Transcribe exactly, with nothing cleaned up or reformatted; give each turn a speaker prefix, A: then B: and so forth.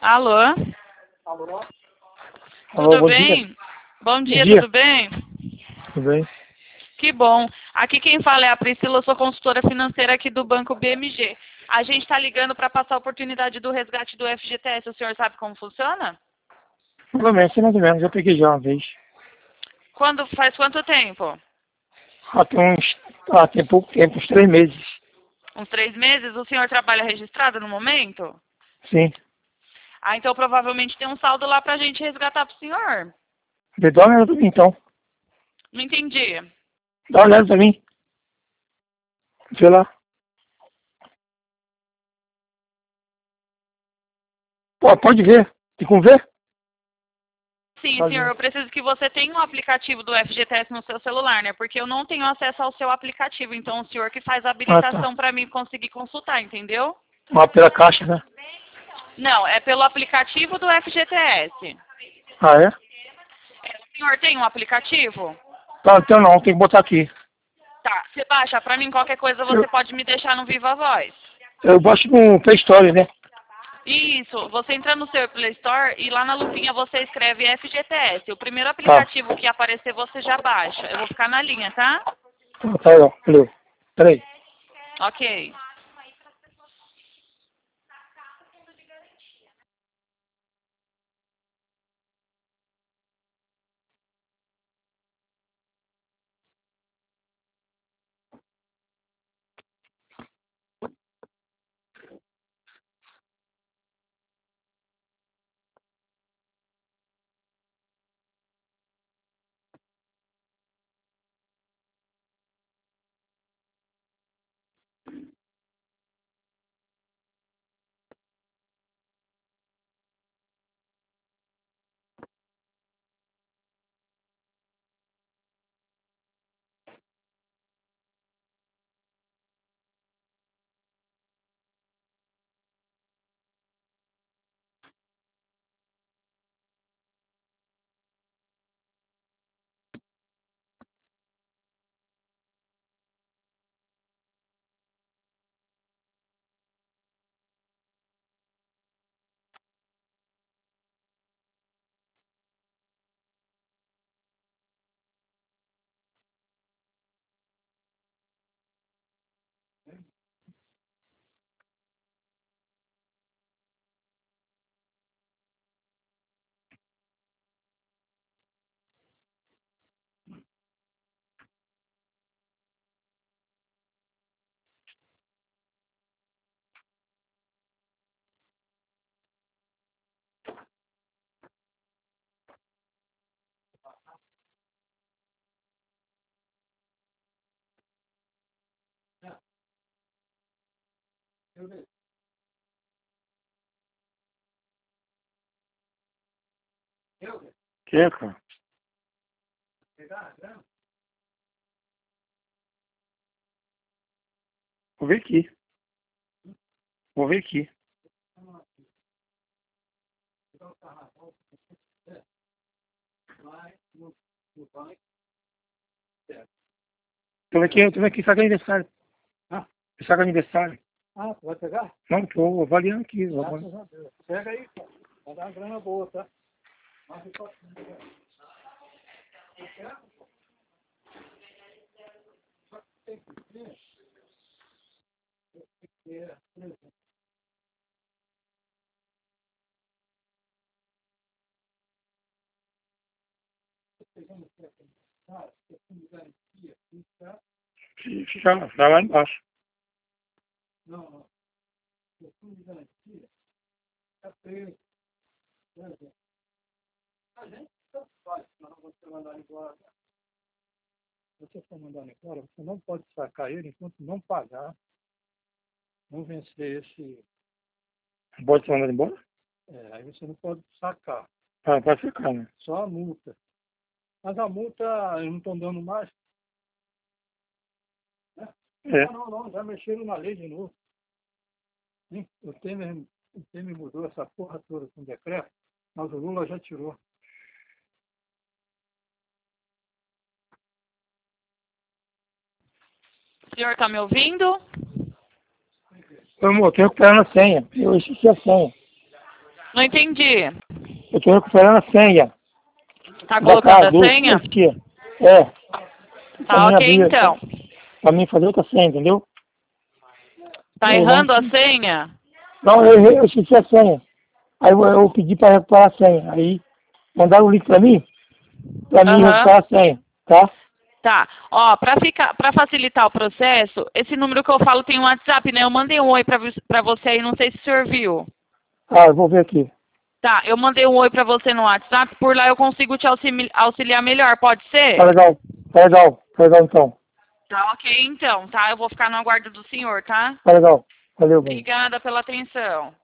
A: Alô?
B: Alô?
A: Tudo
B: Alô, bom
A: bem?
B: dia.
A: Bom dia,
B: Bom dia.
A: tudo bem?
B: Tudo bem?
A: Que bom. Aqui quem fala é a Priscila, eu sou consultora financeira aqui do Banco B M G. A gente está ligando para passar a oportunidade do resgate do F G T S. O senhor sabe como funciona?
B: Mais ou menos, mais ou menos. Já peguei já uma vez.
A: Quando, faz quanto tempo?
B: Ah, tem uns... Ah, tem pouco tempo, uns três meses.
A: Uns três meses? O senhor trabalha registrado no momento?
B: Sim.
A: Ah, então provavelmente tem um saldo lá para a gente resgatar para o senhor.
B: Dá uma olhada pra mim, então.
A: Não entendi.
B: Dá uma olhada pra mim. Vê lá. Pô, pode ver. Tem como ver?
A: Sim,
B: Pode
A: senhor,
B: ver.
A: eu preciso que você tenha um aplicativo do F G T S no seu celular, né? Porque eu não tenho acesso ao seu aplicativo, então o senhor que faz a
B: Ah, tá.
A: habilitação para mim conseguir consultar, entendeu?
B: Lá pela caixa, né?
A: Não, é pelo aplicativo do F G T S.
B: Ah, é?
A: É, o senhor tem um aplicativo?
B: Tá, então não. Tem que botar aqui.
A: Tá, você baixa para mim, qualquer coisa
B: Eu,
A: você pode me deixar no Viva Voz.
B: eu baixo no Play Store, né?
A: Isso, você entra no seu Play Store e lá na lupinha você escreve F G T S. O primeiro
B: Tá.
A: aplicativo que aparecer você já baixa. Eu vou ficar na linha, tá?
B: Tá, tá, ó. Valeu. Peraí.
A: Ok.
B: Que, cara? Vou ver aqui. Vou ver aqui. Tô aqui, eu tô aqui, saca aniversário. Ah, saca aniversário.
C: Ah, tu vai pegar?
B: Não, tô avaliando aqui. Vou avaliar.
C: Graças a Deus. Pega aí, pô. Vai dar uma grana boa, tá? Mas eu posso... Tem que ter. Tem que ter. Por exemplo, pegando o teto, cara, você tem garantia, fica...
B: Fica, fica lá embaixo.
C: Não, não. Questão de garantia, fica preso. Por exemplo, a gente tanto faz, se não você mandar embora. Se você for mandar embora, você não pode sacar ele enquanto não pagar, não vencer esse...
B: Pode ser mandado embora?
C: É, aí você não pode sacar,
B: Ah, pode ficar, né?
C: só a multa. Mas a multa, eles não estão dando mais. Né?
B: É.
C: Ah, não, não, já mexeram na lei de novo. Sim, o Temer, o Temer mudou essa porra toda com decreto, mas o Lula já tirou.
A: O senhor tá me ouvindo?
B: Ô, amor, tô recuperando a senha. Eu esqueci a senha.
A: Não entendi.
B: Eu tô recuperando a senha.
A: Tá
B: da
A: colocando
B: casa,
A: a
B: do-
A: senha?
B: aqui, ó. É.
A: Tá
B: Pra mim
A: ok,
B: abrir,
A: então.
B: Pra mim fazer outra senha, entendeu?
A: Tá
B: Eu
A: errando a
B: não-
A: senha?
B: Não, eu, errei, eu esqueci a senha. Aí eu, eu pedi pra recuperar a senha. Aí mandaram o link pra mim, pra mim
A: Aham.
B: recuperar a senha, tá?
A: Tá. Ó, pra, ficar, pra facilitar o processo, esse número que eu falo tem um WhatsApp, né? Eu mandei um oi pra, vo- pra você aí, não sei se o senhor viu.
B: Ah, eu vou ver aqui.
A: Tá, eu mandei um oi pra você no WhatsApp, por lá eu consigo te auxili- auxiliar melhor, pode ser?
B: Tá legal, tá legal, tá legal então.
A: Tá ok, então, tá? Eu vou ficar no aguardo do senhor, tá?
B: Tá legal. Valeu, mano.
A: Obrigada pela atenção.